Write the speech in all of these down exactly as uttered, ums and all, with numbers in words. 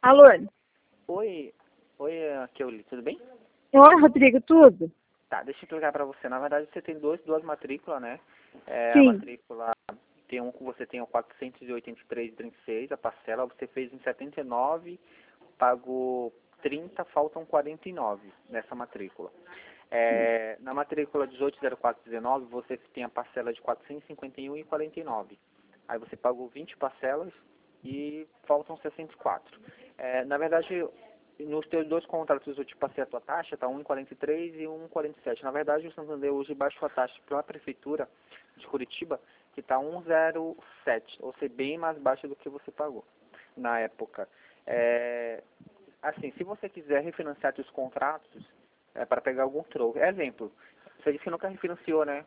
Alô? Oi, oi, Keuli, tudo bem? Oi, Rodrigo, tudo? Tá, deixa eu explicar pra você. Na verdade, você tem dois, duas matrículas, né? É, a Sim. matrícula, tem um que você tem o quatrocentos e oitenta e três e trinta e seis, a parcela, você fez em setenta e nove, pagou trinta, faltam quarenta e nove nessa matrícula. É, na matrícula dezoito zero quatro dezenove, você tem a parcela de quatrocentos e cinquenta e um e quarenta e nove. Aí você pagou vinte parcelas e faltam sessenta e quatro. É, na verdade, nos teus dois contratos eu te passei a tua taxa, tá um e quarenta e três e um e quarenta e sete. Na verdade, o Santander hoje baixou a taxa pela prefeitura de Curitiba, que está um e zero sete, ou seja, bem mais baixa do que você pagou na época. É, assim, se você quiser refinanciar seus contratos, é, para pegar algum troco. Exemplo, você disse que nunca refinanciou, né?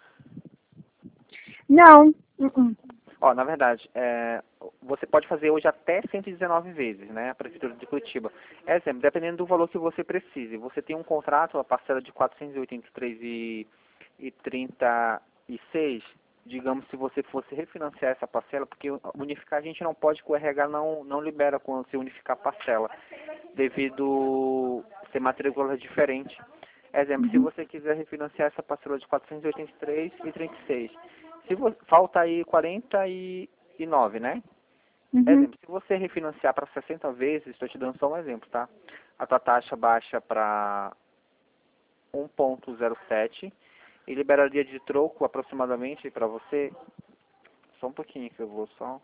Não. Uh-uh. Ó, na verdade, é, você pode fazer hoje até cento e dezenove vezes, né, a Prefeitura de Curitiba. Exemplo, dependendo do valor que você precise. Você tem um contrato, a parcela de quatrocentos e oitenta e três e trinta e seis, digamos, se você fosse refinanciar essa parcela, porque unificar a gente não pode, que o R H não, não libera quando você unificar a parcela, devido ser matrícula diferente. Exemplo, se você quiser refinanciar essa parcela de quatrocentos e oitenta e três e trinta e seis, se você, falta aí quarenta e nove, né? Uhum. Exemplo, se você refinanciar para sessenta vezes, estou te dando só um exemplo, tá? A tua taxa baixa para um ponto zero sete e liberaria de troco aproximadamente para você, só um pouquinho que eu vou só...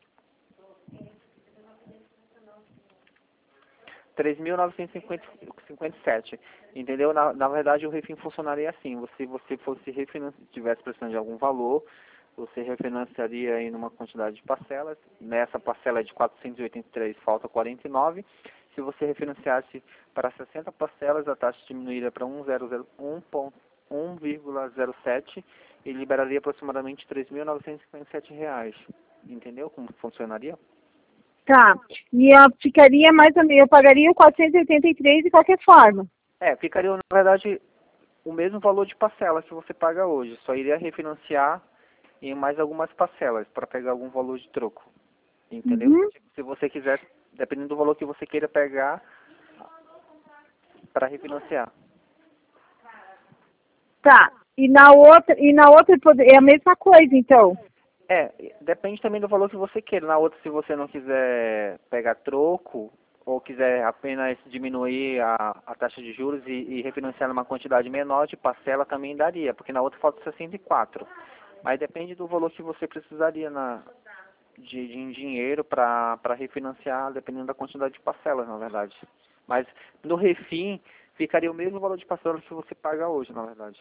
três mil novecentos e cinquenta e sete, entendeu? Na, na verdade, o refim funcionaria assim. Se você fosse refinanciar, tivesse precisando de algum valor, você refinanciaria aí numa quantidade de parcelas. Nessa parcela de quatrocentos e oitenta e três, falta quarenta e nove. Se você refinanciasse para sessenta parcelas, a taxa diminuiria para um vírgula zero sete e liberaria aproximadamente três mil novecentos e cinquenta e sete reais. Entendeu como funcionaria? Tá. E eu ficaria mais ou menos, eu pagaria o quatrocentos e oitenta e três de qualquer forma. É, ficaria, na verdade, o mesmo valor de parcela que você paga hoje. Só iria refinanciar em mais algumas parcelas para pegar algum valor de troco. Entendeu? Uhum. Tipo, se você quiser, dependendo do valor que você queira pegar para refinanciar. Tá. E na outra, e na outra é a mesma coisa, então. É, depende também do valor que você queira. Na outra, se você não quiser pegar troco, ou quiser apenas diminuir a, a taxa de juros e, e refinanciar numa quantidade menor de parcela, também daria, porque na outra falta sessenta e quatro. Mas depende do valor que você precisaria na, de, de em dinheiro para refinanciar, dependendo da quantidade de parcelas, na verdade. Mas no refim, ficaria o mesmo valor de parcelas que você paga hoje, na verdade.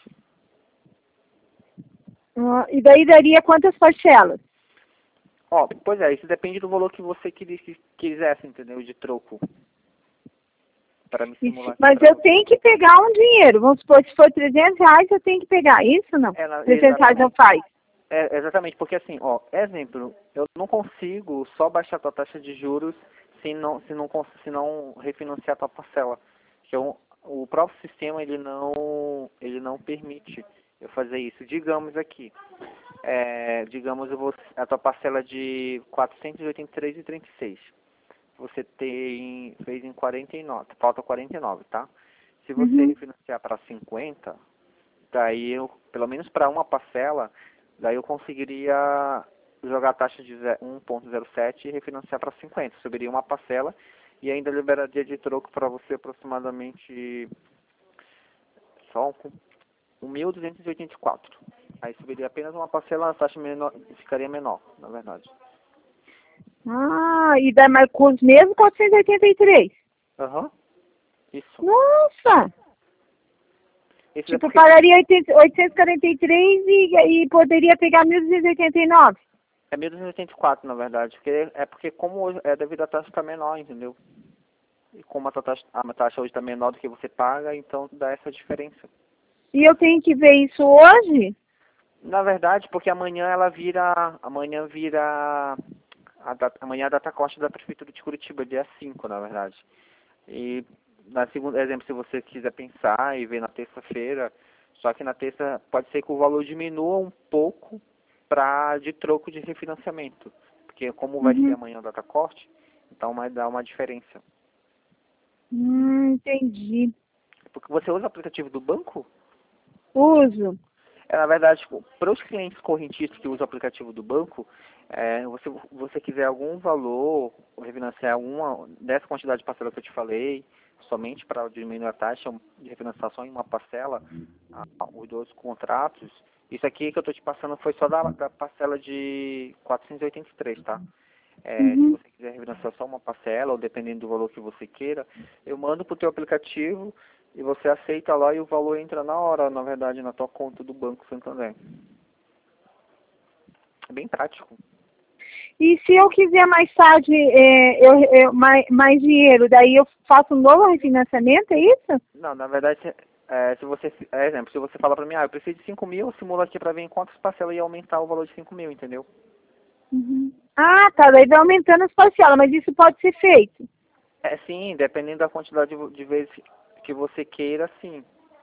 Ah, e daí daria quantas parcelas? Ó, pois é, isso depende do valor que você quis- quisesse, entendeu? De troco. Para me Isso. simular aqui Mas para eu você. tenho que pegar um dinheiro. Vamos supor, se for trezentos reais, eu tenho que pegar. Isso não? É, na- trezentos reais não exatamente. faz. É, exatamente, porque assim, ó, exemplo, eu não consigo só baixar a tua taxa de juros se não, se não, cons- se não refinanciar a tua parcela. Então, o próprio sistema, ele não, ele não permite eu fazer isso. Digamos aqui, é, digamos, eu vou, a tua parcela de quatrocentos e oitenta e três e trinta e seis. Você tem, fez em quarenta e nove, falta quarenta e nove, tá? Se você Uhum. refinanciar para cinquenta, daí eu, pelo menos para uma parcela, daí eu conseguiria jogar a taxa de um ponto zero sete e refinanciar para cinquenta. Subiria uma parcela e ainda liberaria de troco para você aproximadamente só um mil duzentos e oitenta e quatro. Aí subiria apenas uma parcela, a taxa menor, ficaria menor, na verdade. Ah, e dá mais com os mesmos quatrocentos e oitenta e três. Aham, isso. Nossa! Isso é Tipo, porque pagaria oitocentos e quarenta e três e, e poderia pegar mil duzentos e oitenta e nove. é mil duzentos e oitenta e quatro, na verdade. Porque, é porque como hoje, é devido à taxa estar menor, entendeu? E como a tua taxa, a taxa hoje está menor do que você paga, então dá essa diferença. E eu tenho que ver isso hoje? Na verdade, porque amanhã ela vira, amanhã vira, a data, amanhã é a data corte da Prefeitura de Curitiba, dia cinco, na verdade. E, na segunda, exemplo, se você quiser pensar e ver na terça-feira, só que na terça pode ser que o valor diminua um pouco pra, de troco de refinanciamento. Porque como vai ser Uhum. amanhã a data corte, Dá uma, dá uma diferença. Hum, entendi. Porque você usa o aplicativo do banco? Uso. É, na verdade, tipo, para os clientes correntistas que usam o aplicativo do banco, é, você, você quiser algum valor, ou refinanciar alguma dessa quantidade de parcela que eu te falei, somente para diminuir a taxa de refinanciação em uma parcela, a, os dois contratos, isso aqui que eu estou te passando foi só da, da parcela de quatrocentos e oitenta e três, tá? É, se Uhum. você quiser refinanciar só uma parcela, ou dependendo do valor que você queira, eu mando para o teu aplicativo e você aceita lá e o valor entra na hora, na verdade, na tua conta do Banco Santander. É bem prático. E se eu quiser mais tarde é, eu, eu- mais, mais dinheiro, daí eu faço um novo refinanciamento, é isso? Não, na verdade, se- é, se você, é, exemplo, se você fala para mim, ah, eu preciso de cinco mil, eu simulo aqui para ver em quantas parcelas ia aumentar o valor de cinco mil, entendeu? Uhum. Ah, tá, daí vai aumentando as parcelas, mas isso pode ser feito. É sim, dependendo da quantidade de, de vezes que você queira, sim.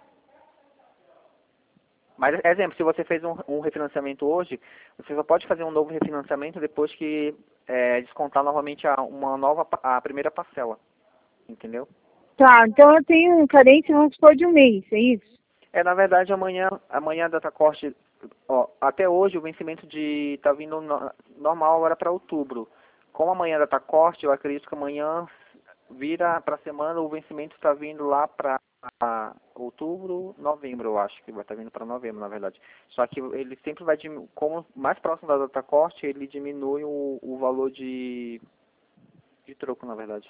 Mas, exemplo, se você fez um, um refinanciamento hoje, você só pode fazer um novo refinanciamento depois que é, descontar novamente a, uma nova, pa- a primeira parcela, entendeu? Tá, então eu tenho um carência, vamos supor, de um mês, é isso? É, na verdade, amanhã, amanhã a data corte, ó, até hoje o vencimento de tá vindo no- normal agora para outubro. Como amanhã a data corte, eu acredito que amanhã vira para a semana, o vencimento está vindo lá para outubro, novembro, eu acho que vai estar vindo para novembro, na verdade. Só que ele sempre vai, dimi- como mais próximo da data corte, ele diminui o, o valor de, de troco, na verdade.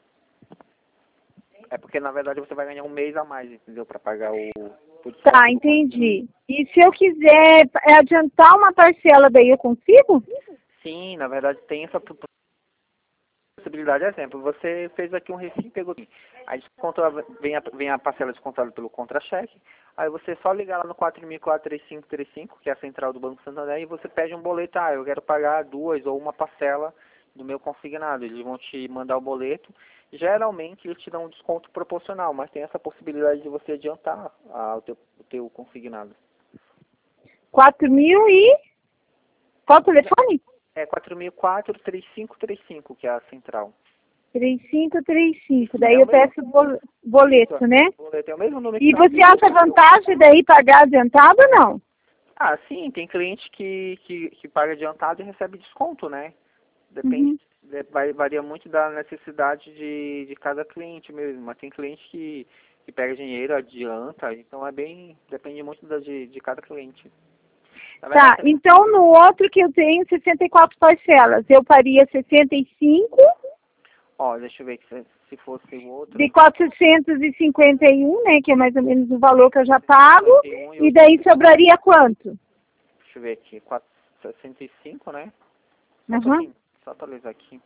É porque, na verdade, você vai ganhar um mês a mais, entendeu? Para pagar o, o desconto Tá, do conta. entendi. E se eu quiser adiantar uma parcela, daí eu consigo? Sim, na verdade, tem essa possibilidade. Exemplo, você fez aqui um refis e pegou aqui. Aí descontou, vem, a, vem a parcela descontada pelo contra-cheque. Aí você só liga lá no quatro mil quatrocentos e trinta e cinco trinta e cinco, que é a central do Banco Santander, e você pede um boleto. Ah, eu quero pagar duas ou uma parcela do meu consignado. Eles vão te mandar o boleto. Geralmente eles te dão um desconto proporcional, mas tem essa possibilidade de você adiantar ah, o, teu, o teu consignado. Quatro mil e... Qual o telefone? É quatro mil quatrocentos e trinta e cinco trinta e cinco, que é a central. três cinco três cinco. É Daí o eu mesmo. peço bol- boleto, né? O boleto é o mesmo número que E está você aqui. acha vantagem daí pagar adiantado ou não? Ah, sim, tem cliente que, que, que paga adiantado e recebe desconto, né? Depende, Uhum. de- vai, varia muito da necessidade de, de cada cliente mesmo. Mas tem cliente que, que pega dinheiro, adianta, então é bem, depende muito da, de, de cada cliente. Na Tá, verdade, então no outro que eu tenho sessenta e quatro parcelas, eu faria sessenta e cinco ó, deixa eu ver que se, se fosse o de outro, quatrocentos e cinquenta e um, né, que é mais ou menos o valor que eu já pago, cinquenta e um e e daí oitenta e nove. sobraria quanto? Deixa eu ver aqui, quatrocentos e sessenta e cinco, né? Só um Uhum. pouquinho, só atualizar aqui.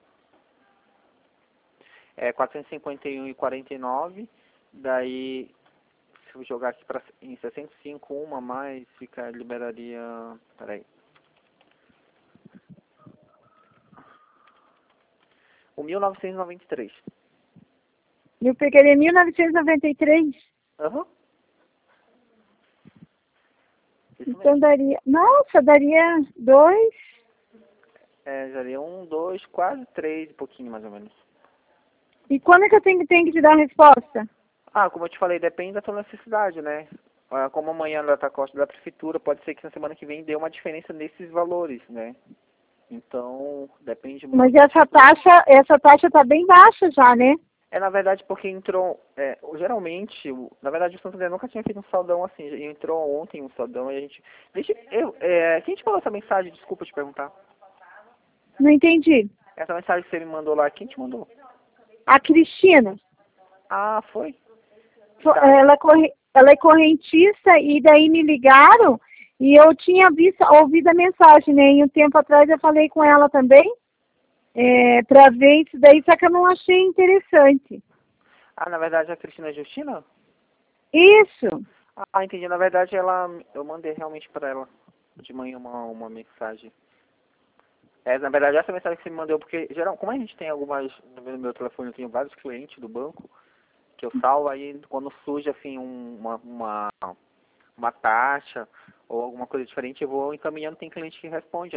É quatrocentos e cinquenta e um e quarenta e nove. Daí, se eu jogar aqui pra, em sessenta e cinco, uma a mais, fica, liberaria... Peraí. O mil novecentos e noventa e três. Eu pegaria mil novecentos e noventa e três. Aham. Isso Então mesmo. daria, nossa, daria dois. É, já daria um, dois, quase três, um pouquinho mais ou menos. E quando é que eu tenho, tenho que te dar a resposta? Ah, como eu te falei, depende da tua necessidade, né? Ah, como amanhã a data costa da prefeitura, pode ser que na semana que vem dê uma diferença nesses valores, né? Então, depende Mas muito. essa taxa, essa taxa tá bem baixa já, né? É, na verdade, porque entrou, é, geralmente, o- na verdade, o Santander nunca tinha feito um saldão assim, e entrou ontem um saldão e a gente, deixa, eu, é, quem te mandou essa mensagem, desculpa te perguntar, Não entendi. essa mensagem que você me mandou lá, quem te mandou? A Cristina, Ah, foi? fo- Tá, ela, é corre- ela é correntista e daí me ligaram e eu tinha visto, ouvido a mensagem, né? E um tempo atrás eu falei com ela também, é, para ver isso daí, só que eu não achei interessante. ah, na verdade, a Cristina Justina? Isso. Ah, entendi, na verdade, ela, eu mandei realmente pra ela, de manhã, uma, uma mensagem. É, na verdade, essa mensagem que você me mandou, porque, geral, como a gente tem algumas, no meu telefone eu tenho vários clientes do banco, que eu salvo, aí quando surge, assim, um, uma, uma, uma taxa ou alguma coisa diferente, eu vou encaminhando, tem cliente que responde, né?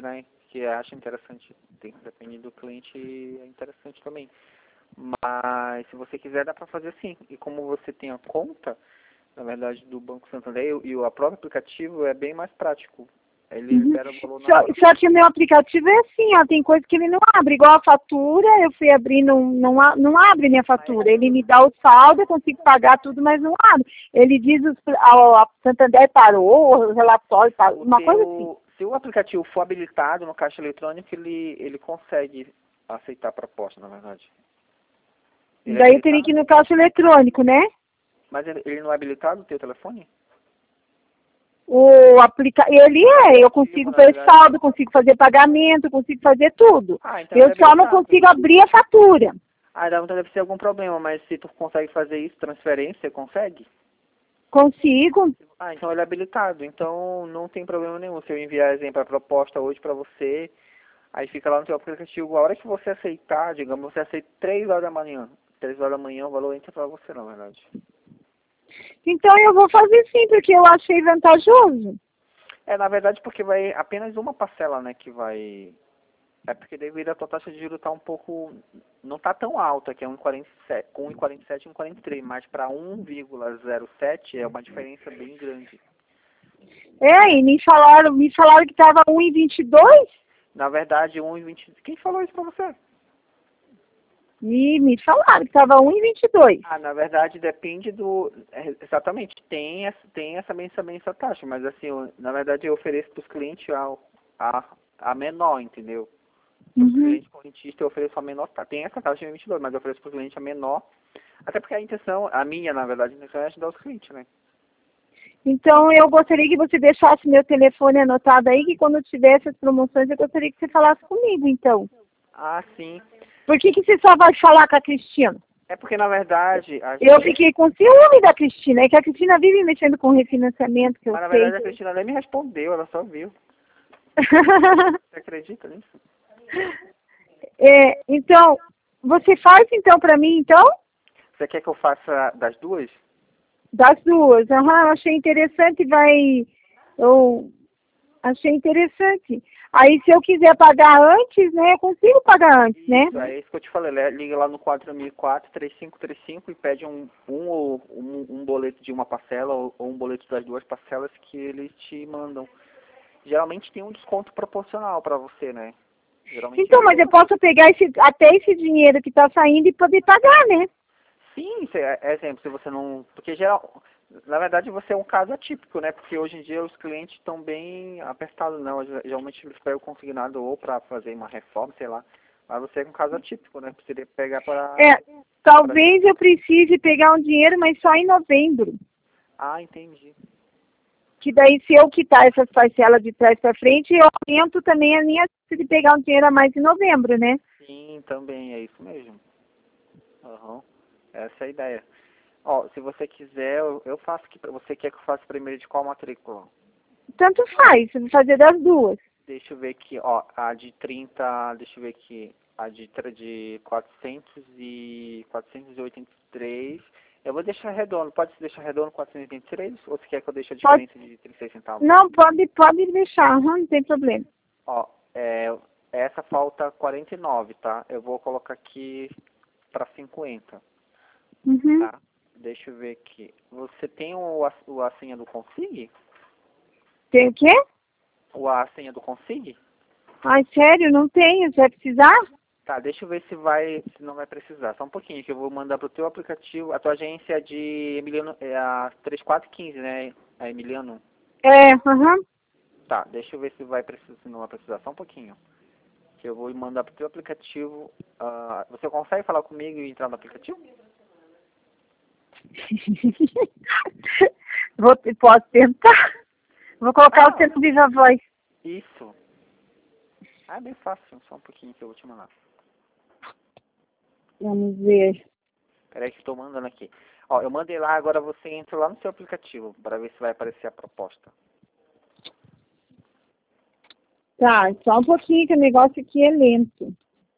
que acha interessante. Tem que depender do cliente, é interessante também. Mas se você quiser, dá para fazer assim. E como você tem a conta, na verdade, do Banco Santander e o próprio aplicativo é bem mais prático. Ele Uhum. libera o valor na Só, hora. só que o meu aplicativo é assim, ó, tem coisa que ele não abre, igual a fatura, eu fui abrir, não, não, a- não abre minha fatura. Ele me dá o saldo, eu consigo pagar tudo, mas não abre. Ele diz, os, a, a Santander parou, o relatório parou, O uma coisa assim. teu, se o aplicativo for habilitado no caixa eletrônico, ele, ele consegue aceitar a proposta, na verdade. Ele é Daí eu teria que ir habilitado? no caixa eletrônico, né? Mas ele, ele não é habilitado no teu telefone? O aplica... Ele é, eu consigo Na fazer verdade. saldo, consigo fazer pagamento, consigo fazer tudo. Ah, então Eu ele é só não habilitado. consigo abrir a fatura. Ah, então deve ser algum problema, mas se tu consegue fazer isso, transferência, você consegue? Consigo. Ah, então ele é habilitado, então não tem problema nenhum. Se eu enviar, exemplo, a proposta hoje para você, aí fica lá no teu aplicativo. A hora que você aceitar, digamos, você aceita três horas da manhã. três horas da manhã o valor entra para você, na verdade. Então eu vou fazer sim, porque eu achei vantajoso. É, na verdade, porque vai apenas uma parcela, né, que vai... É porque devido à tua taxa de juros tá um pouco... Não tá tão alta, que é um vírgula quarenta e sete, com um vírgula quarenta e sete e um vírgula quarenta e três, mas para um vírgula zero sete é uma diferença bem grande. É, e me falaram, me falaram que estava um e vinte e dois. Na verdade, um vírgula vinte... Quem falou isso para você? Me, me falaram que estava um e vinte e dois. Ah, na verdade, depende do... é, Exatamente, tem essa, tem essa, essa, essa taxa, mas assim, eu, na verdade, eu ofereço para os clientes a, a, a menor, entendeu? Para os Uhum. clientes correntistas eu ofereço a menor, tá, tem essa taxa de vinte e dois, mas eu ofereço para o cliente a menor, até porque a intenção, a minha, na verdade, a intenção é ajudar os clientes, né? Então eu gostaria que você deixasse meu telefone anotado aí, que quando tivesse as promoções eu gostaria que você falasse comigo, então. Ah, sim. Por que, que você só vai falar com a Cristina? É porque, na verdade, a Eu gente... fiquei com ciúme da Cristina, é que a Cristina vive mexendo com refinanciamento, que eu Mas, na sei. verdade, a Cristina nem me respondeu, ela só viu. Você acredita nisso? É, então, você faz então para mim, então? Você quer que eu faça das duas? Das duas. Aham, eu achei interessante, vai. Eu achei interessante. Aí se eu quiser pagar antes, né, eu consigo pagar antes, né? Isso, é isso que eu te falei. le- Liga lá no quatro mil e quatro, três cinco três cinco e pede um, um, ou um, um boleto de uma parcela ou, ou um boleto das duas parcelas que eles te mandam. Geralmente tem um desconto proporcional para você, né? Geralmente Então, mas eu posso pegar esse, até esse dinheiro que está saindo e poder pagar, né? sim, se- é, é exemplo, se você não... Porque geral, na verdade você é um caso atípico, né? Porque hoje em dia os clientes estão bem apertados, não. Geralmente eles pegam consignado ou para fazer uma reforma, sei lá. Mas você é um caso atípico, né? Precisaria pegar para... É, talvez eu precise pegar um dinheiro, mas só em novembro. Ah, entendi. Que daí, se eu quitar essas parcelas de trás para frente, eu aumento também a minha chance de pegar um dinheiro a mais em novembro, né? Sim, também é isso mesmo. Aham. Essa é a ideia. Ó, se você quiser, eu, eu faço que você quer que eu faça primeiro de qual matrícula? Tanto faz, eu vou fazer das duas. Deixa eu ver aqui, ó, a de trinta, deixa eu ver aqui, a de tra- de quatrocentos e quatrocentos e oitenta e três. Eu vou deixar redondo. Pode se deixar redondo quatrocentos e oitenta e três ou você quer que eu deixe a Pode, diferença de trinta e seis centavos? não, pode, pode deixar, aham, não tem problema. Ó, é, essa falta quarenta e nove, tá? Eu vou colocar aqui para cinquenta. Uhum. Tá? Deixa eu ver aqui. Você tem o, a, o a senha do Consig? Tem o quê? O a senha do Consig? Ai, sério, não tenho, você vai precisar? Tá, deixa eu ver se vai, se não vai precisar. Só um pouquinho, que eu vou mandar pro teu aplicativo. A tua agência é de Emiliano, é a três quatro um cinco, né? A Emiliano. É, aham. Tá, deixa eu ver se vai precisar, se não vai precisar. Só um pouquinho. Que eu vou mandar pro teu aplicativo. Ah, você consegue falar comigo e entrar no aplicativo? Vou, posso tentar? Vou colocar Ah, o tempo viva voz. isso. Ah, é bem fácil. Só um pouquinho que eu vou te mandar. Vamos ver. Peraí que estou mandando aqui. Ó, eu mandei lá, agora você entra lá no seu aplicativo para ver se vai aparecer a proposta. Tá, só um pouquinho que o negócio aqui é lento.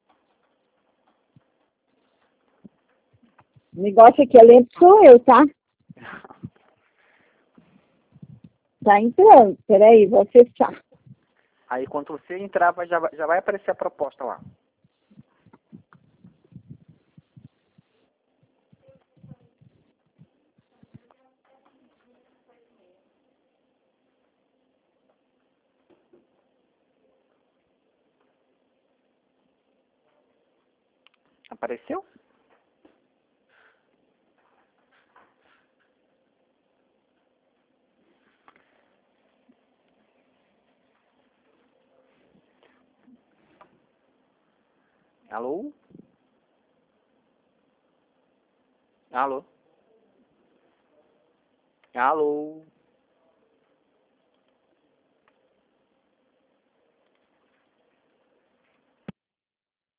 O negócio aqui é lento sou eu, tá? Tá entrando. Peraí, vou fechar. Aí quando você entrar, vai, já, vai, já vai aparecer a proposta lá. Apareceu? Alô? Alô? Alô?